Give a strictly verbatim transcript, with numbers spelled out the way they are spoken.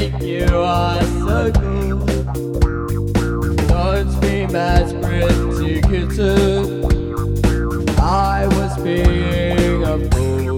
think you are so cool. Don't scream as pretty kitten. I was being a fool.